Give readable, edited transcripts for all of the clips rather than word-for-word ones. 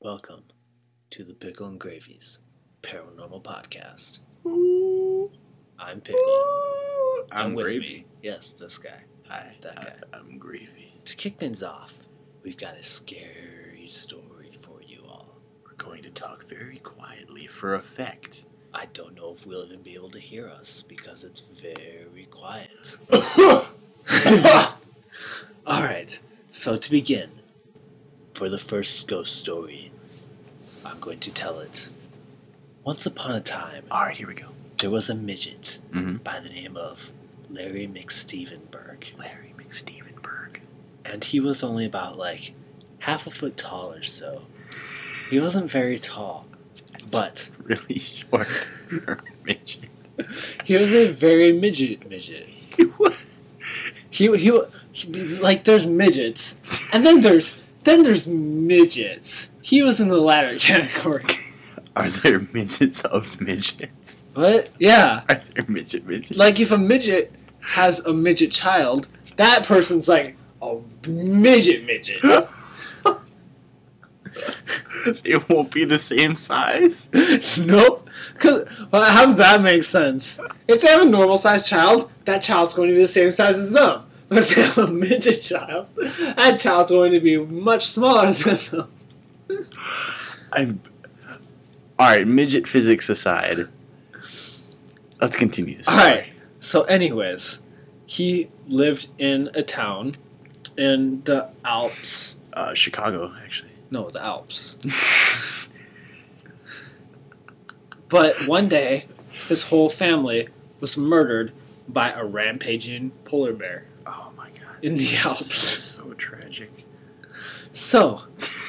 Welcome to the Pickle and Gravy's Paranormal Podcast. I'm Pickle. I'm with Gravy. me, yes, this guy. Hi, That guy. I'm Gravy. To kick things off, we've got a scary story for you all. We're going to talk very quietly for effect. I don't know if we'll even be able to hear us because it's very quiet. Alright, so to begin, for the first ghost story, I'm going to tell it. Once upon a time, Alright, here we go. there was a midget Mm-hmm. by the name of Larry McStevenberg. Larry McStevenberg. And he was only about like half a foot tall or so. He wasn't very tall, but Really short for a midget. he was a very midget. He like there's midgets, and then there's midgets. He was in the latter category. Are there midgets of midgets? What? Yeah. Are there midgets? Like if a midget has a midget child, that person's like a midget. They won't be the same size? Nope. Well, how does that make sense? If they have a normal sized child, that child's going to be the same size as them. But if they have a midget child, that child's going to be much smaller than them. Alright, midget physics aside. Let's continue this. Alright, so anyways, he lived in a town in the Alps. Chicago, actually. No, the Alps. But one day, his whole family was murdered by a rampaging polar bear Oh my god. in the Alps. So tragic. So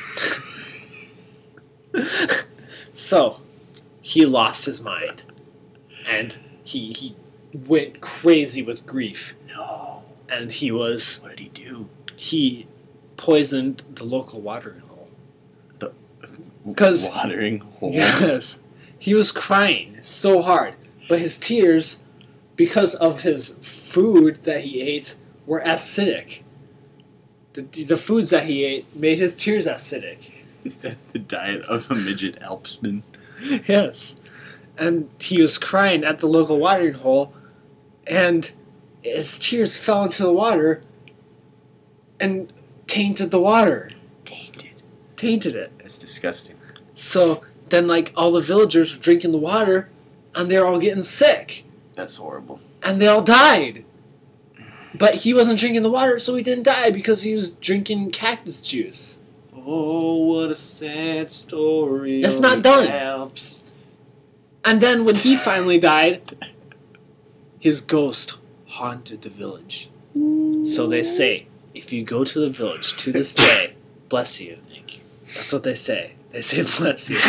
he lost his mind, and he went crazy with grief, No. and What did he do? he poisoned the local watering hole. 'Cause- Watering hole. Yes, he was crying so hard, but his tears, because of his food that he ate, were acidic. The foods that he ate made his tears acidic. Is that the diet of a midget Alpsman? Yes. And he was crying at the local watering hole, and his tears fell into the water and tainted the water. Tainted it. That's disgusting. So then, like, all the villagers were drinking the water, and they're all getting sick. That's horrible. And they all died. But he wasn't drinking the water, so he didn't die because he was drinking cactus juice. Oh, what a sad story. It's not done. And then when he finally died, his ghost haunted the village. So they say, if you go to the village to this day, bless you. Thank you. That's what they say. They say bless you.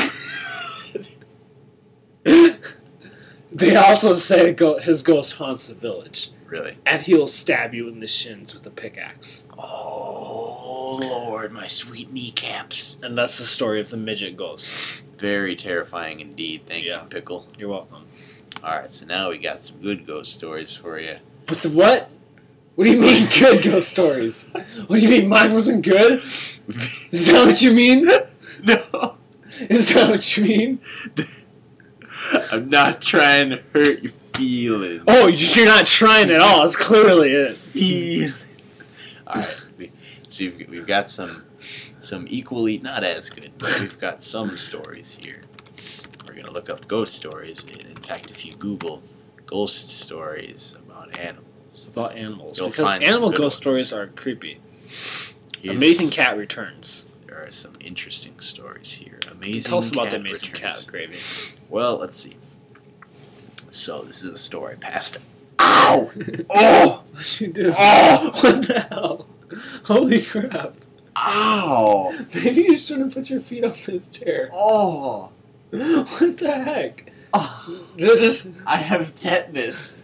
They also say his ghost haunts the village. Really? And he'll stab you in the shins with a pickaxe. Oh, Lord, my sweet kneecaps. And that's the story of the midget ghost. Very terrifying indeed. Thank Yeah. you, Pickle. You're welcome. Alright, so now we got some good ghost stories for you. But the what? What do you mean good ghost stories? What do you mean mine wasn't good? Is that what you mean? No, Is that what you mean? I'm not trying to hurt your feelings. Oh, you're not trying at all. That's clearly it. Feelings. Alright, so we've got some equally not as good, but we've got some stories here. We're going to look up ghost stories. In fact, if you Google ghost stories about animals, About animals. You'll Because find some animal good ghost ones. stories are creepy. here's- Amazing Cat Returns. There are some interesting stories here. Amazing Tell us about the Cat Amazing Returns. Cat Gravy. Well, let's see. So this is a story past. Ow! Oh! What'd you do? Oh! What the hell? Holy crap. Ow! Maybe you shouldn't put your feet on this chair. Oh! What the heck? Oh. Just I have tetanus.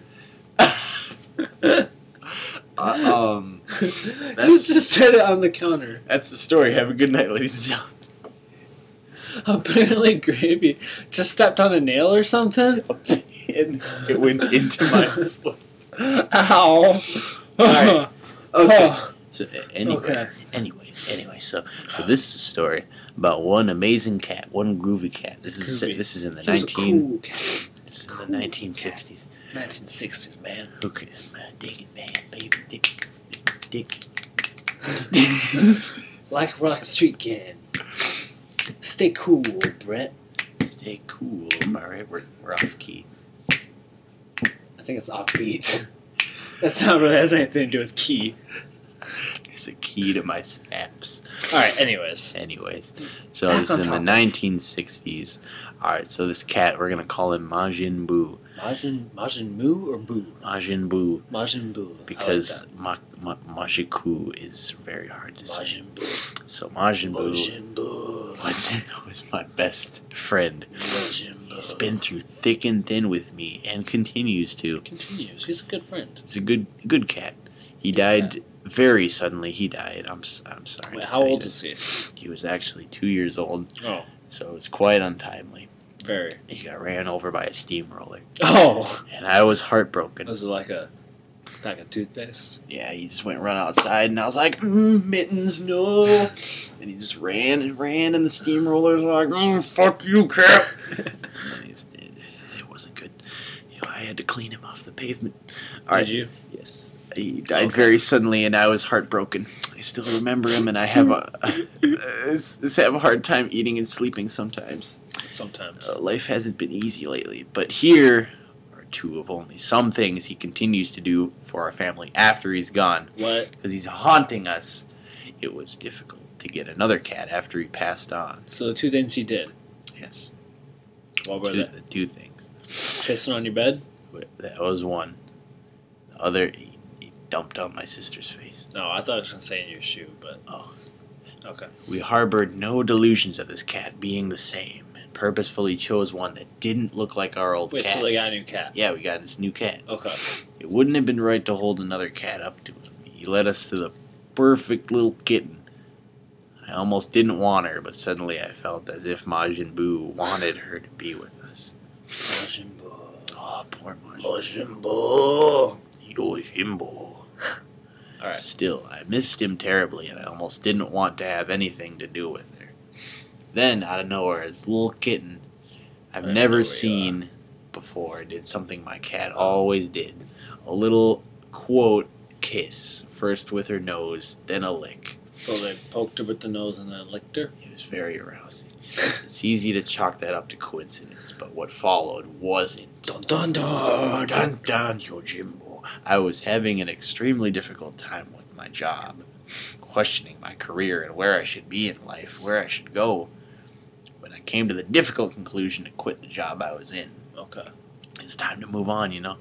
just set it on the counter. That's the story. Have a good night, ladies and gentlemen. Apparently Gravy just stepped on a nail or something. And it went into my foot. Ow. Alright. Okay. Oh. So Okay. anyway, so this is a story about one amazing cat, one groovy cat. This is in the He was a cool cat. This is in the 1960s. 1960s, man. Okay, man, dig it, man, baby, dig. Like we're like a street gang. Stay cool, Brett. Stay cool. Alright, we're off key. I think it's offbeat. That's not really has anything to do with key. It's a key to my snaps. Alright, anyways. So this is in the 1960s. Alright, so this cat, we're going to call him Majin Buu. Majin Moo or Boo? Majin Buu. Majin Buu. Because Majiku is very hard to say. Majin Buu. So Majin Buu was my best friend. Majin Buu. He's been through thick and thin with me and continues to. He's a good friend. He's a good cat. He died very suddenly. I'm sorry. Wait, how old is he? He was actually 2 years old. Oh. So it was quite untimely. Very. He got ran over by a steamroller. Oh. And I was heartbroken. Was it like a toothpaste? Yeah, he just went run outside, and I was like, mittens, no. And he just ran, and the steamroller's like, fuck you, cat. And it wasn't good. I had to clean him off the pavement. Did you? Yes. He died very suddenly, and I was heartbroken. I still remember him, and I have a hard time eating and sleeping sometimes. Sometimes. Life hasn't been easy lately, but here are two of only some things he continues to do for our family after he's gone. What? Because he's haunting us. It was difficult to get another cat after he passed on. So the two things he did. Yes. What were they? The two things. Pissing on your bed? That was one. The other, he dumped on my sister's face. No, I thought I was going to say in your shoe, but... Oh. Okay. We harbored no delusions of this cat being the same, and purposefully chose one that didn't look like our old cat. Wait, so they got a new cat? Yeah, we got this new cat. Okay. It wouldn't have been right to hold another cat up to him. He led us to the perfect little kitten. I almost didn't want her, but suddenly I felt as if Majin Buu wanted her to be with us. Majin Buu. Oh, poor Majin. Majin Buu. Yojimbo. Alright. Still, I missed him terribly, and I almost didn't want to have anything to do with her. Then, out of nowhere, this little kitten I've never seen before did something my cat always did. A little, quote, kiss. First with her nose, then a lick. So they poked her with the nose and then licked her? It was very arousing. It's easy to chalk that up to coincidence, but what followed wasn't. Dun dun dun! Dun dun, Yojimbo. I was having an extremely difficult time with my job, questioning my career and where I should be in life, where I should go. When I came to the difficult conclusion to quit the job I was in. Okay. It's time to move on, you know.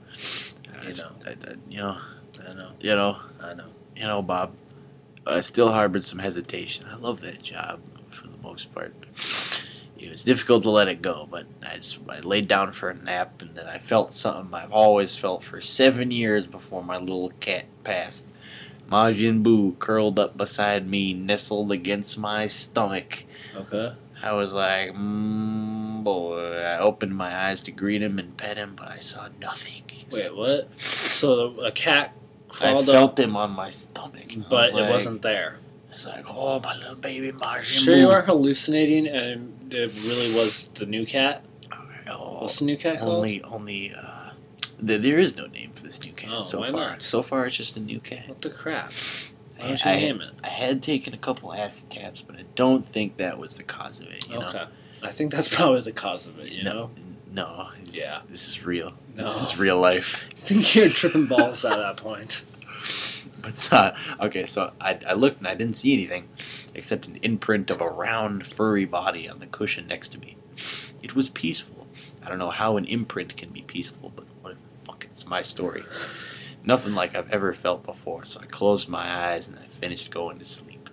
You know, Bob. I still harbored some hesitation. I love that job for the most part. It was difficult to let it go, but I laid down for a nap, and then I felt something I've always felt for 7 years before my little cat passed. Majin Buu curled up beside me, nestled against my stomach. Okay. I was like, boy. I opened my eyes to greet him and pet him, but I saw nothing. Wait, what? So a cat crawled I felt up, him on my stomach. but it wasn't there. It's like, oh, my little baby Majin Sure Buu. you aren't hallucinating and it really was the new cat? Oh, What's the new cat called? There is no name for this new cat Oh, so why far. not? So far, it's just a new cat. What the crap? Why don't I you name it? I had taken a couple acid tabs, but I don't think that was the cause of it. You know? Okay. I think that's probably the cause of it, you know? No. Yeah. This is real. No. This is real life. I think you're tripping balls at that point. But okay, so I looked and I didn't see anything except an imprint of a round, furry body on the cushion next to me. It was peaceful. I don't know how an imprint can be peaceful, but whatever. Fuck it, it's my story. Nothing like I've ever felt before, so I closed my eyes and I finished going to sleep.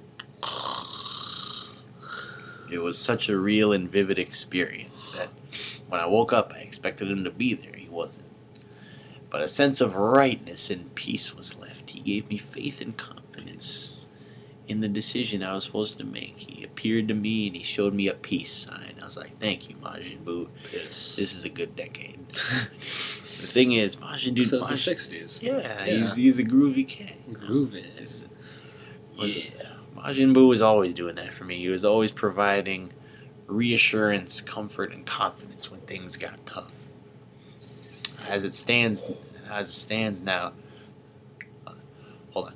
It was such a real and vivid experience that when I woke up, I expected him to be there. He wasn't. But a sense of rightness and peace was left. He gave me faith and confidence in the decision I was supposed to make. He appeared to me and he showed me a peace sign. I was like, thank you, Majin Buu. Yes. This is a good decade. The thing is, Majin Buu... So it's the 60s. Yeah, he's a groovy cat. Groovy. Yeah. Majin Buu was always doing that for me. He was always providing reassurance, comfort, and confidence when things got tough. As it stands now. Hold on.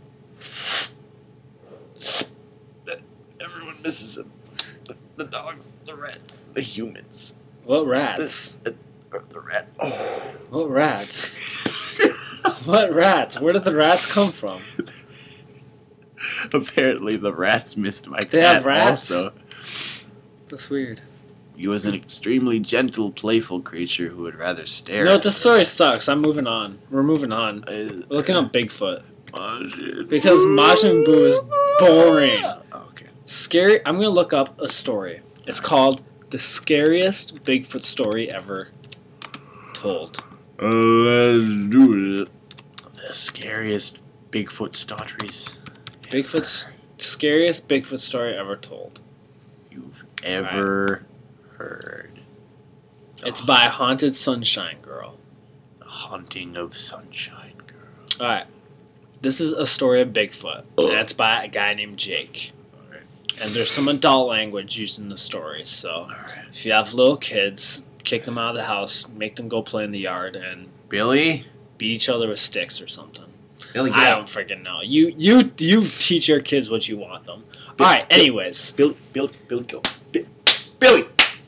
Everyone misses him. The dogs, the rats, the humans. What rats? The rats. Oh. What rats? What rats? Where did the rats come from? Apparently the rats missed my cat They have rats? also. That's weird. He was an extremely gentle, playful creature who would rather stare No, at this story sucks. I'm moving on. We're moving on. We're looking up Bigfoot. Because Majin Buu is boring. Okay. Scary. I'm going to look up a story. It's called The Scariest Bigfoot Story Ever Told. Let's do it. The scariest Bigfoot stories. Bigfoot's scariest Bigfoot story ever told. You've ever heard. It's by Haunted Sunshine Girl. The Haunting of Sunshine Girl. Alright. This is a story of Bigfoot. And it's by a guy named Jake. Alright. And there's some adult language used in the story. So Alright. if you have little kids, kick them out of the house, make them go play in the yard, and Billy? beat each other with sticks or something. Billy, I don't freaking know. You teach your kids what you want them. Alright, anyways. Billy, go. Billy!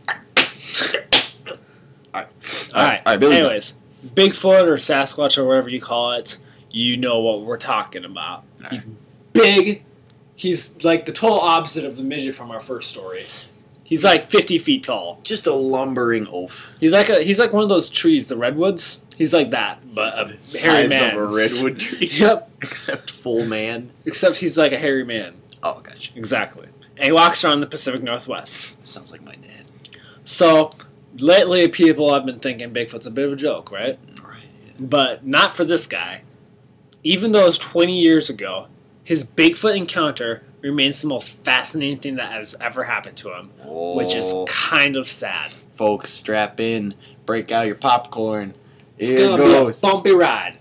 Alright, Billy. anyways. Bigfoot or Sasquatch or whatever you call it, you know what we're talking about. All He's right. big. He's like the total opposite of the midget from our first story. He's like 50 feet tall. Just a lumbering oaf. He's like one of those trees, the redwoods. He's like that, but a hairy Size man. of a redwood tree. Yep. Except full man. Except he's like a hairy man. Oh, gotcha. Exactly. And he walks around the Pacific Northwest. Sounds like my dad. So, lately people have been thinking Bigfoot's a bit of a joke, right? Right. Yeah. But not for this guy. Even though it was 20 years ago, his Bigfoot encounter remains the most fascinating thing that has ever happened to him, which is kind of sad. Folks, strap in, break out your popcorn. It's Here gonna goes. be a bumpy ride.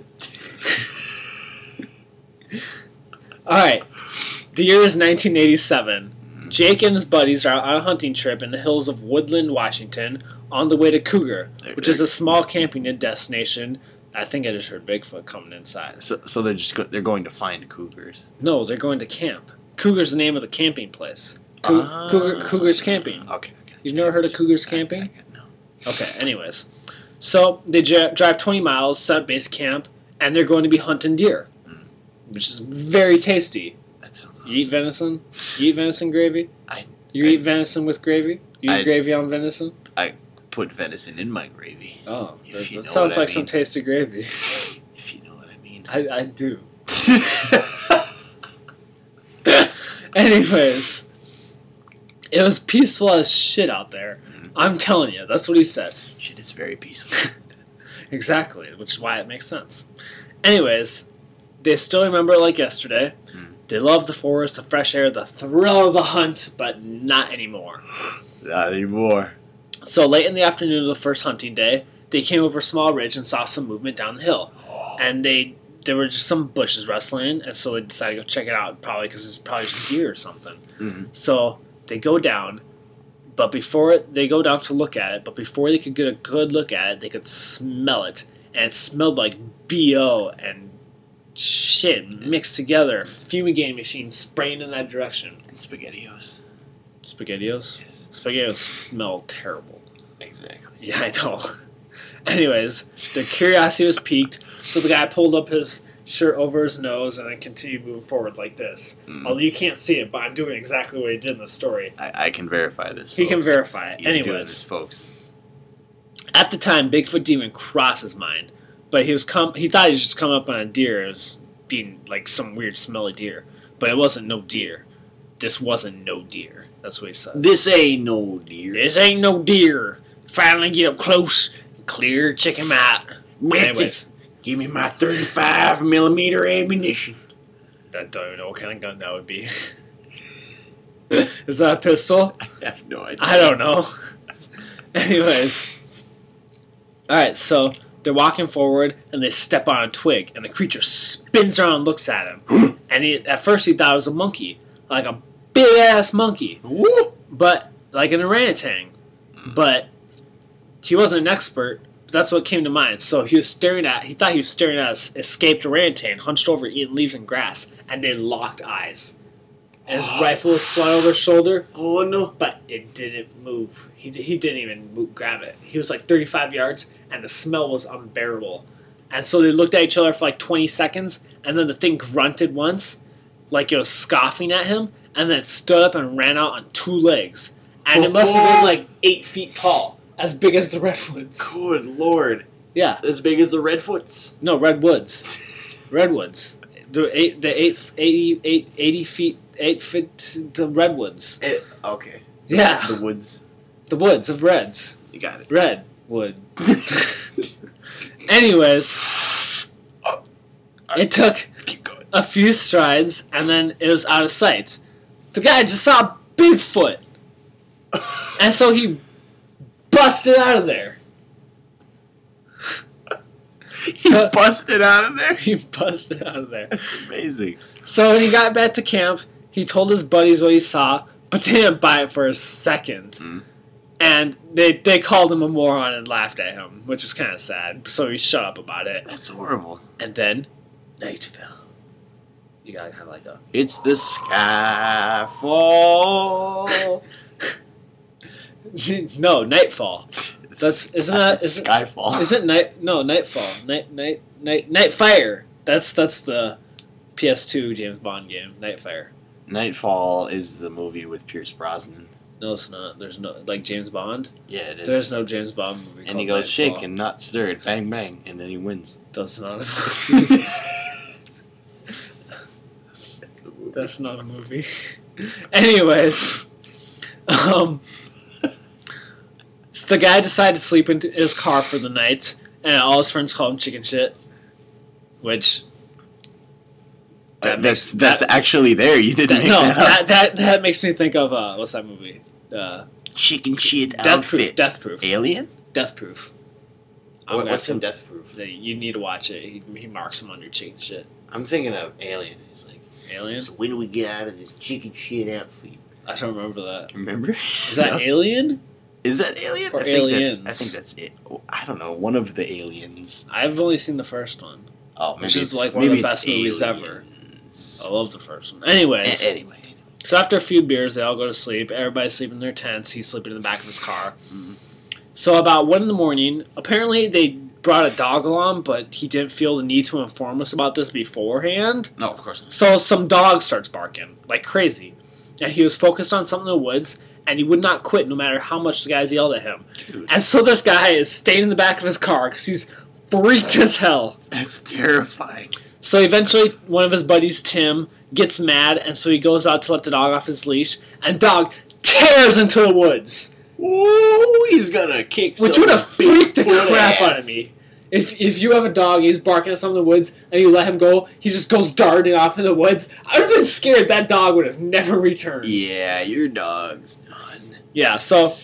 Alright. The year is 1987. Jake and his buddies are out on a hunting trip in the hills of Woodland, Washington, on the way to Cougar, which is a small camping destination. I think I just heard Bigfoot coming inside. So they're going to find cougars. No, they're going to camp. Cougar's the name of the camping place. Cougar's Camping. Okay. You've never heard of Cougar's Camping? No. Okay, anyways. So they drive 20 miles, set up base camp, and they're going to be hunting deer, which is very tasty. That sounds awesome. You eat venison? You eat venison gravy? You eat venison with gravy? You eat gravy on venison? I put venison in my gravy. Oh, If you that know sounds what I like some mean. tasty gravy. If you know what I mean. I do. Anyways, it was peaceful as shit out there. I'm telling you, that's what he said. Shit is very peaceful. Exactly, which is why it makes sense. Anyways, they still remember it like yesterday. They love the forest, the fresh air, the thrill of the hunt, but not anymore. Not anymore. So late in the afternoon of the first hunting day, they came over a small ridge and saw some movement down the hill. And there were just some bushes rustling, and so they decided to go check it out, probably because it's probably just deer or something. Mm-hmm. So they go down, but before they go down to look at it, but before they could get a good look at it, they could smell it, and it smelled like BO and shit mixed together. Fumigating machine spraying in that direction. And SpaghettiOs. SpaghettiOs? Yes. SpaghettiOs smell terrible. Exactly. Yeah, I know. Anyways, their curiosity was piqued, so the guy pulled up his shirt over his nose and then continued moving forward like this. Although you can't see it, but I'm doing exactly what he did in the story. I can verify this, He folks. can verify it. He's doing Anyways, this, folks. at the time, Bigfoot didn't even cross his mind, but he thought he was just coming up on a deer as being like some weird smelly deer, but it wasn't no deer. This wasn't no deer. That's what he said. This ain't no deer. This ain't no deer. Finally get up close, clear, check him out. Anyways, Give me my 35 millimeter ammunition. I don't even know what kind of gun that would be. Is that a pistol? I have no idea. I don't know. Anyways. Alright, so they're walking forward and they step on a twig and the creature spins around and looks at him. And at first he thought it was a monkey. like a big ass monkey, Whoop. but like an orangutan. But he wasn't an expert. But that's what came to mind. So he thought he was staring at an escaped orangutan, hunched over eating leaves and grass, and they locked eyes. And his rifle was slung over his shoulder. Oh no! But it didn't move. He didn't even grab it. He was like 35 yards, and the smell was unbearable. And so they looked at each other for like 20 seconds, and then the thing grunted once, like it was scoffing at him, and then it stood up and ran out on 2 legs. And it must have been like 8 feet tall, as big as the redwoods. Good lord! Yeah. As big as the redfoots. No, redwoods. Redwoods. The 80 feet. 8 feet to redwoods. Okay. Yeah. The woods. The woods of reds. You got it. Redwood. Anyways, it took Keep going. a few strides, and then it was out of sight. The guy just saw Bigfoot. And so he busted out of there. He busted out of there? He busted out of there. That's amazing. So when he got back to camp, he told his buddies what he saw, but they didn't buy it for a second. Mm. And they called him a moron and laughed at him, which is kind of sad. So he shut up about it. That's horrible. And then, night fell. You gotta have like a... It's the skyfall. No, nightfall. Isn't Skyfall? Isn't nightfall. Nightfire. That's the PS2 James Bond game. Nightfire. Nightfall is the movie with Pierce Brosnan. No, it's not. There's no like James Bond. Yeah, it is. There's no James Bond movie. And he called goes Nightfall. shaken, not stirred, bang bang, and then he wins. That's not a That's not a movie. Anyways, so the guy decided to sleep in his car for the night, and all his friends called him chicken shit, which That's actually there. You didn't make that up. That makes me think of what's that movie? Chicken shit Death Proof. outfit. Death Proof. Alien? Death Proof. What's in Death Proof? You need to watch it. He marks him under chicken shit. I'm thinking of Alien. He's like, Alien? so when do we get out of this chicken shit outfit? I don't remember that. Remember? Is that Alien? Is that Alien? Or I think Aliens? I think that's it. Oh, I don't know. One of the aliens. I've only seen the first one. Oh, maybe Which is it's like one of maybe the it's best movies ever. Aliens. I love the first one. Anyways. Anyway. So after a few beers, they all go to sleep. Everybody's sleeping in their tents. He's sleeping in the back of his car. Mhm. So about 1 a.m, apparently they brought a dog along, but he didn't feel the need to inform us about this beforehand. No, of course not. So some dog starts barking like crazy. And he was focused on something in the woods, and he would not quit no matter how much the guys yelled at him. Dude, And so this guy is staying in the back of his car because he's freaked as hell. that's terrifying. So eventually, one of his buddies, Tim, gets mad, and so he goes out to let the dog off his leash, and dog tears into the woods. Ooh, he's gonna kick Which some would have freaked the Bigfoot crap out ass. of me. If you have a dog, he's barking at something in the woods, and you let him go, he just goes darting off in the woods. I would have been scared that dog would have never returned. Yeah, your dog's done. Yeah, so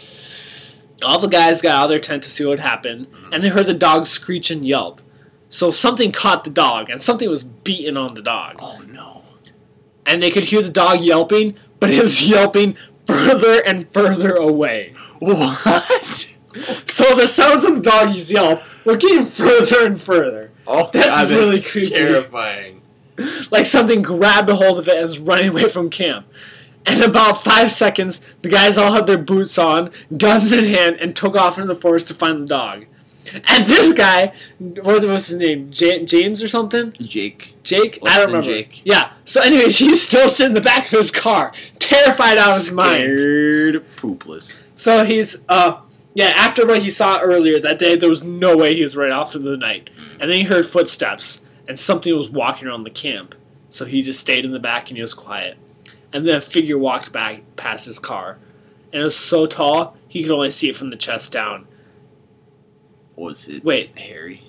all the guys got out of their tent to see what happened, and they heard the dog screech and yelp. So something caught the dog, and something was beating on the dog. Oh no. And they could hear the dog yelping, but it was yelping further and further away. What? So the sounds of the dog's yelp were getting further and further. Oh, That's really creepy. Terrifying. Like something grabbed a hold of it and was running away from camp. And in about 5 seconds, the guys all had their boots on, guns in hand, and took off into the forest to find the dog. And this guy, what was his name? James or something? Jake. Jake? Less I don't than remember. Jake. Yeah. So anyways, he's still sitting in the back of his car, terrified out of his mind. Scared poopless. So he's, after what he saw earlier that day, there was no way he was right off into the night. And then he heard footsteps, and something was walking around the camp. So he just stayed in the back and he was quiet. And then a figure walked back past his car. And it was so tall, he could only see it from the chest down. Was it Wait. Harry?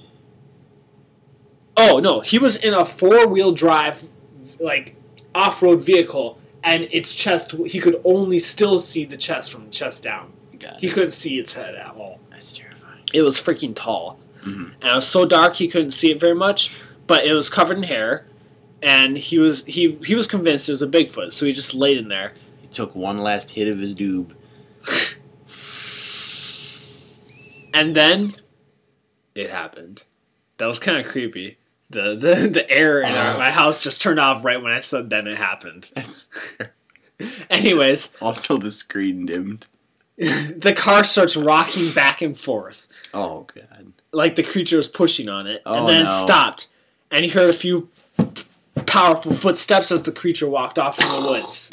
Oh, no, he was in a 4-wheel drive, like, off-road vehicle, and its chest, he could only still see the chest from the chest down. Got He it. couldn't see its head at all. That's terrifying. It was freaking tall. Mm-hmm. And it was so dark he couldn't see it very much, but it was covered in hair. And he was convinced it was a Bigfoot, so he just laid in there. He took one last hit of his doob. And then it happened. That was kind of creepy. The air in my house just turned off right when I said then it happened. Anyways. Also the screen dimmed. The car starts rocking back and forth. Oh, God. Like the creature was pushing on it. And then it stopped. And he heard a few powerful footsteps as the creature walked off in the woods.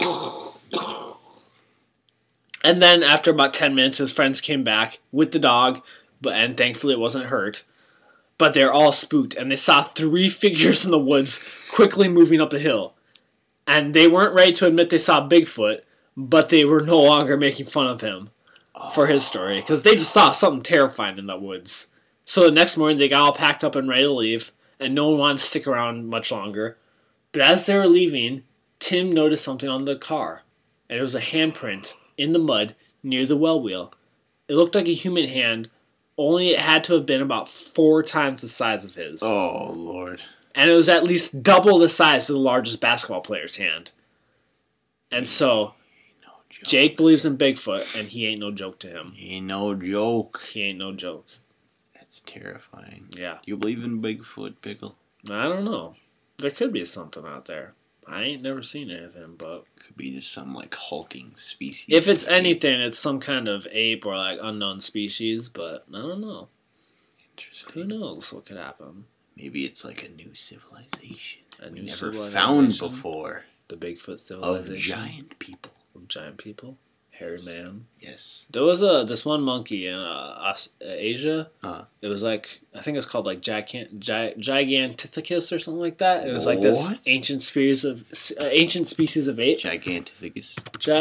And then after about 10 minutes, his friends came back with the dog, and thankfully it wasn't hurt. But they're all spooked, and they saw 3 figures in the woods quickly moving up a hill. And they weren't ready to admit they saw Bigfoot, but they were no longer making fun of him for his story, because they just saw something terrifying in the woods. So the next morning, they got all packed up and ready to leave, and no one wanted to stick around much longer. But as they were leaving, Tim noticed something on the car, and it was a handprint in the mud near the well wheel. It looked like a human hand, only it had to have been about 4 times the size of his. Oh, Lord. And it was at least double the size of the largest basketball player's hand. And so, Jake believes in Bigfoot, and he ain't no joke to him. He ain't no joke. He ain't no joke. That's terrifying. Yeah. Do you believe in Bigfoot, Pickle? I don't know. There could be something out there. I ain't never seen anything, but... Could be just some, like, hulking species. If it's anything, it's some kind of ape or, like, unknown species, but I don't know. Interesting. Who knows what could happen? Maybe it's like a new civilization that we never civilization? found before. The Bigfoot civilization? Of giant people. Of giant people? Hairy man? Yes. There was this one monkey in Asia. It was like, I think it's called like Gigantopithecus or something like that. It was like this ancient species of ape. Gigantopithecus.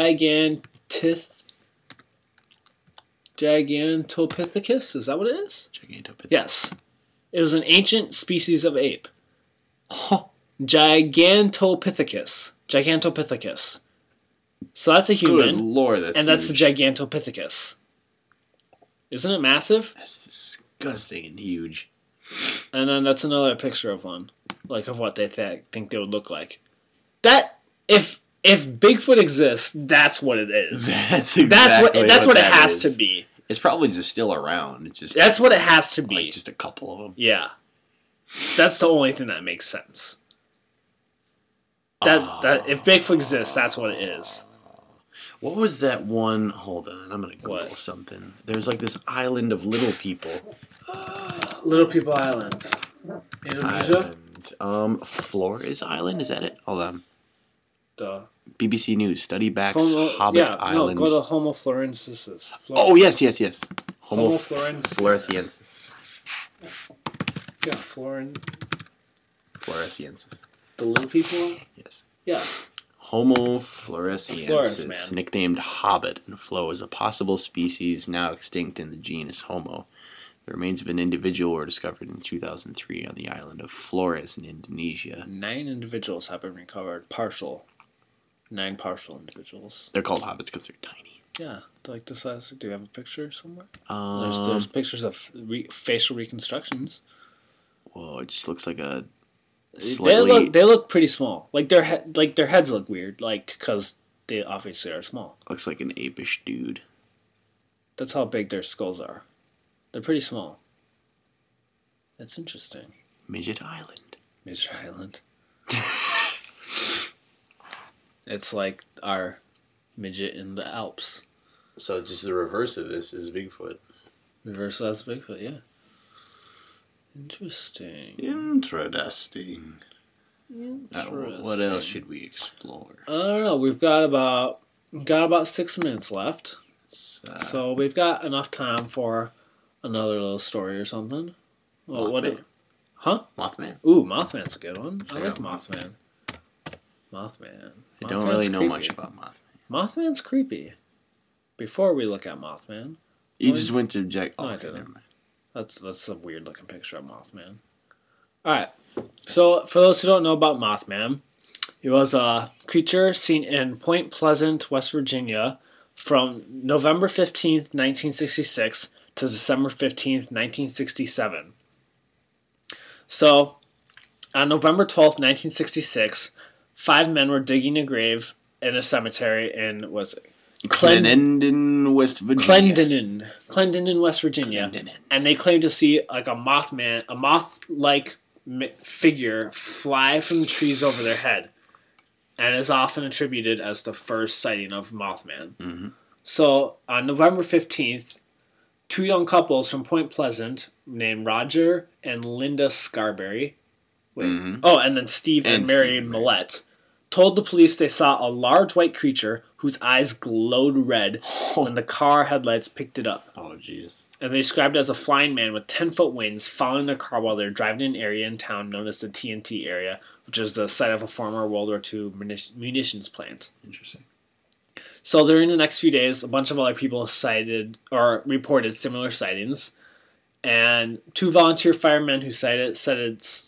Gigantopithecus? Is that what it is? Gigantopithecus. Yes. It was an ancient species of ape. Huh. Gigantopithecus. So that's a human. Good Lord, that's and that's huge. the Gigantopithecus. Isn't it massive? That's disgusting and huge. And then that's another picture of one, like of what they think they would look like. That if Bigfoot exists, that's what it is. That's exactly that's what it that has is. to be. It's probably just still around. It's just that's what it has to be. Like just a couple of them. Yeah, that's the only thing that makes sense. That if Bigfoot exists, that's what it is. What was that one? Hold on, I'm gonna Google What? something. There's like this island of little people. Little People Island, Indonesia. Flores Island, is that it? Hold on. Duh. BBC News study backs Hobbit Island. No, go to Homo florensis. Oh yes. Homo florensis. Floresiensis. Yeah, Floresiensis. The little people. Yes. Yeah. Homo floresiensis, Flores, nicknamed Hobbit and Flo, is a possible species now extinct in the genus Homo. The remains of an individual were discovered in 2003 on the island of Flores in Indonesia. 9 individuals have been recovered. 9 partial individuals. They're called hobbits because they're tiny. Yeah, like the size. Do you have a picture somewhere? Um, There's pictures of facial reconstructions. Whoa, it just looks like a They look pretty small. Like their heads look weird. Like because they obviously are small. looks like an apish dude. That's how big their skulls are. They're pretty small. That's interesting. Midget Island. Midget Island. It's like our midget in the Alps. So just the reverse of this is Bigfoot. Reverse that's Bigfoot, yeah. Interesting. Interesting. What else should we explore? I don't know. We've got about 6 minutes left. So we've got enough time for another little story or something. Well, Mothman. Ooh, Mothman's a good one. I like out Mothman. Mothman. I don't really know much about Mothman. Mothman's creepy. Before we look at Mothman, You just went to Jack. No, I didn't. That's a weird looking picture of Mothman. Alright. So for those who don't know about Mothman, he was a creature seen in Point Pleasant, West Virginia from November 15th, 1966 to December 15th, 1967. So On November 12th, 1966, 5 men were digging a grave in a cemetery in, Clendenin, West Virginia. Clendenin, West Virginia. Clendenin. And they claimed to see like a moth-like figure fly from the trees over their head, and is often attributed as the first sighting of Mothman. Mm-hmm. So on November 15th, 2 young couples from Point Pleasant named Roger and Linda Scarberry, and then Steve and Mary Millette, told the police they saw a large white creature whose eyes glowed red when the car headlights picked it up. Oh, jeez. And they described it as a flying man with 10-foot wings following their car while they were driving in an area in town known as the TNT area, which is the site of a former World War II munitions plant. Interesting. So during the next few days, a bunch of other people cited or reported similar sightings. And 2 volunteer firemen who said it said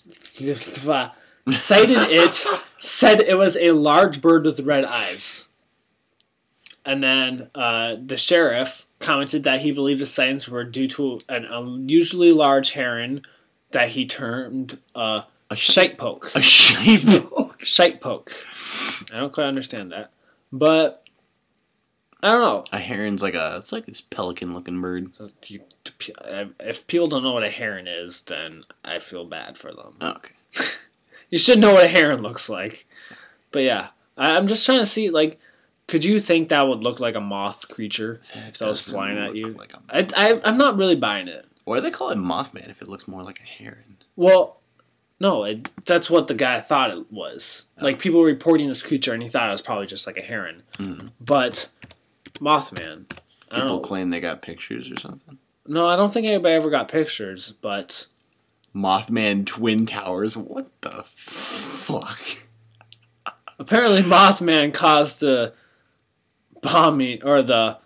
it was a large bird with red eyes. And then the sheriff commented that he believed the sightings were due to an unusually large heron that he termed a shite poke. A shite poke? Shite poke. I don't quite understand that. But I don't know. A heron's it's like this pelican-looking bird. If people don't know what a heron is, then I feel bad for them. Oh, okay. You should know what a heron looks like. But yeah, I'm just trying to see, like, could you think that would look like a moth creature if that was flying at you? Like I'm not really buying it. Why do they call it Mothman if it looks more like a heron? Well, no, that's what the guy thought it was. Oh. Like, people were reporting this creature, and he thought it was probably just like a heron. Mm-hmm. But Mothman, I don't know. People claim they got pictures or something? No, I don't think anybody ever got pictures, but... Mothman Twin Towers? What the fuck? Apparently Mothman caused the bombing, or the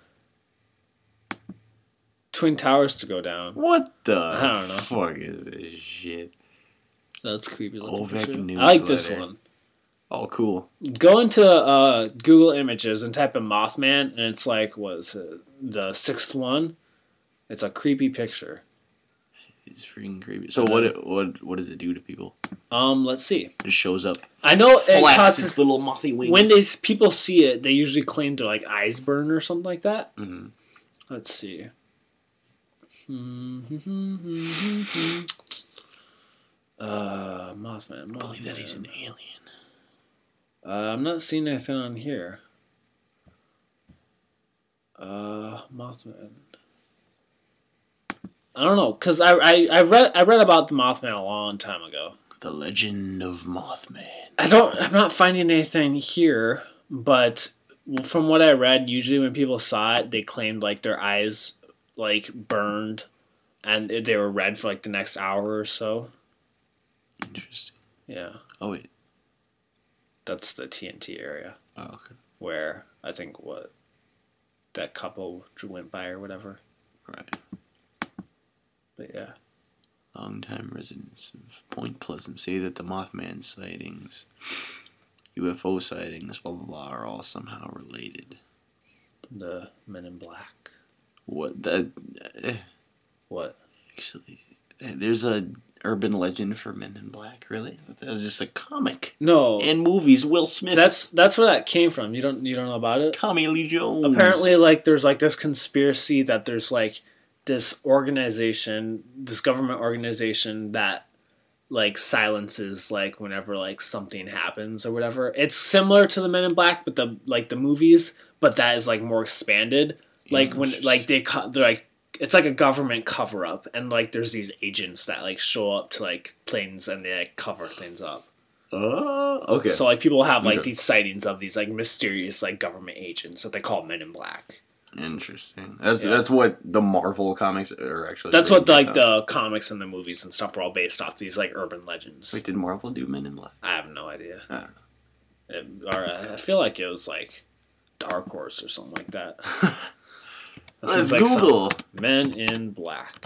Twin Towers to go down. What the I don't know. Fuck is this shit? That's creepy looking. Ovec I like this one. Oh, cool. Go into Google Images and type in Mothman, and it's like, what is it, the 6th one? It's a creepy picture. It's freaking creepy. So what does it do to people? Let's see. It just shows up. I know it causes its little mothy wings. When people see it, they usually claim to like eyes burn or something like that. Mm-hmm. Let's see. Mothman. I believe that he's an alien. I'm not seeing anything on here. Mothman. I don't know, because I read about the Mothman a long time ago. The Legend of Mothman. I'm not finding anything here, but from what I read, usually when people saw it, they claimed like their eyes like burned, and they were red for like the next hour or so. Interesting. Yeah. Oh wait. That's the TNT area. Oh, okay. Where I think that couple went by or whatever. Right. But yeah. Longtime residents of Point Pleasant say that the Mothman sightings, UFO sightings, blah blah blah, are all somehow related. The Men in Black. What What? Actually, there's a urban legend for Men in Black. Really? That was just a comic. No. And movies. Will Smith. That's where that came from. You don't know about it? Tommy Lee Jones. Apparently, like there's like this conspiracy that there's like this organization, this government organization that like silences like whenever like something happens or whatever. It's similar to the Men in Black, but the movies, but that is like more expanded. Like when like they're like it's like a government cover up, and like there's these agents that like show up to like things and they like cover things up. Oh, okay. So like people have like these sightings of these like mysterious like government agents that they call Men in Black. Interesting. That's what the Marvel comics are actually. That's what the comics and the movies and stuff are all based off these like urban legends. Wait, did Marvel do Men in Black? I have no idea. I don't know. I feel like it was like Dark Horse or something like that. Let's like Google Men in Black.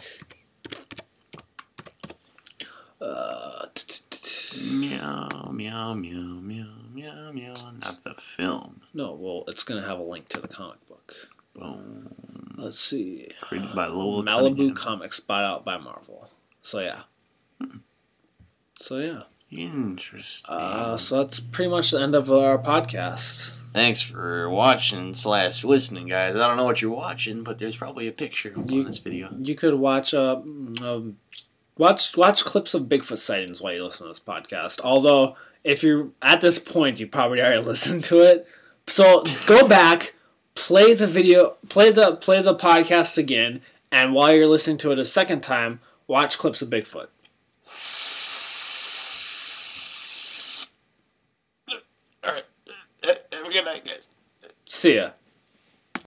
Meow, meow, meow, meow, meow, meow. Not the film. No, well, it's gonna have a link to the comic book. Boom. Let's see. Created by Lowell Malibu Cunningham. Comics, bought out by Marvel. So yeah. So yeah. Interesting. So that's pretty much the end of our podcast. Thanks for watching / listening, guys. I don't know what you're watching, but there's probably a picture on this video. You could watch watch clips of Bigfoot sightings while you listen to this podcast. Although, if you're at this point, you probably already listened to it. So go back, play the podcast again, and while you're listening to it a second time, watch clips of Bigfoot. All right. Have a good night, guys. See ya.